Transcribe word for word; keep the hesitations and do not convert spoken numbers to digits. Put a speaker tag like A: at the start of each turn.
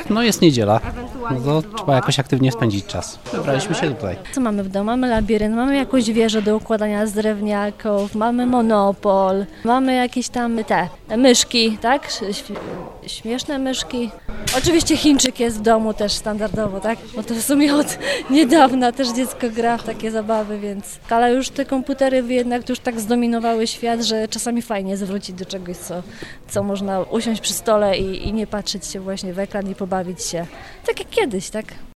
A: jak no jest niedziela, no
B: Ewentualnie
A: to
B: dwoma.
A: trzeba jakoś aktywnie spędzić czas. Wybraliśmy się tutaj.
C: Co mamy w domu? Mamy labirynt, mamy jakąś wieżę do układania z drewniaków, mamy monopol, mamy jakieś tam te myszki, tak? Ś- Śmieszne myszki. Oczywiście Chińczyk jest w domu też standardowo, tak? Bo to w sumie od niedawna też dziecko gra w takie zabawy, więc... Ale już te komputery jednak już tak zdominowały świat, że czasami fajnie zwrócić do czegoś, co, co można usiąść przy stole i, i nie patrzeć się właśnie w ekran i pobawić się. Tak jak kiedyś, tak?